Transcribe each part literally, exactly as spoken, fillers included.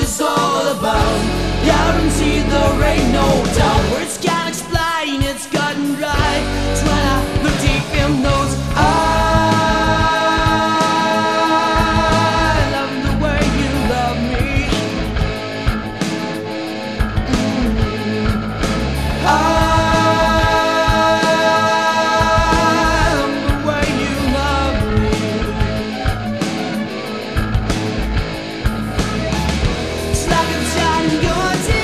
is all about. Guaranteed there ain't no doubt. Words can't explain, it's cut and dry. It's when I look deep in those eyes. Love the way you love me. Mm. I love the way you love me. It's like a child going to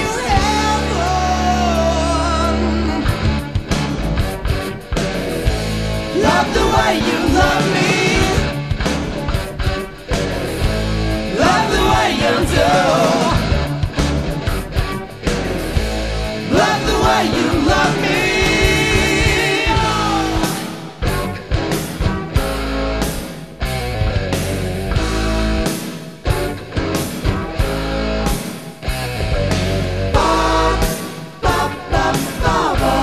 heaven. Love the way you love me. Love the way you do. Love the way you love me. Ba, ba, ba, ba, ba.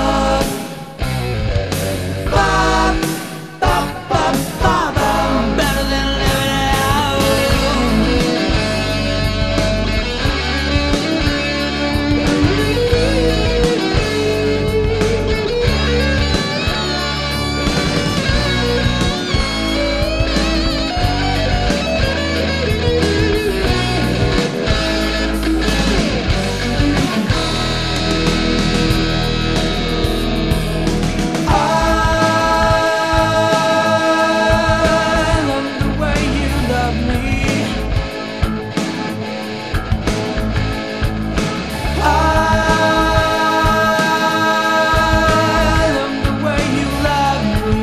Ba, ba, ba, ba, ba. Better than living it out. I love the way you love me. I love the way you love me.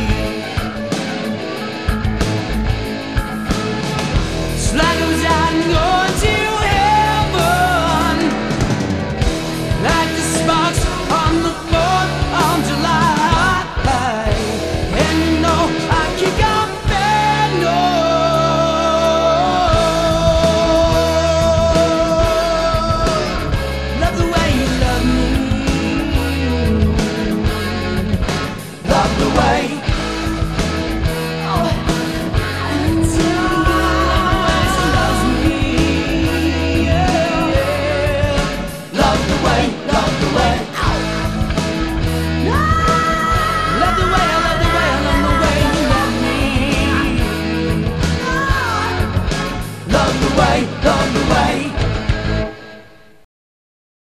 It's like I was out and going to heaven. Like the sparks on the fourth of July. And you know I kick out bad, no. Love the way you love me. Love the way. Oh, and you always loves me. Yeah. Love the way, love the way. Ow. Love the way, I love the way, I love the way you love me. Love the way, love the way.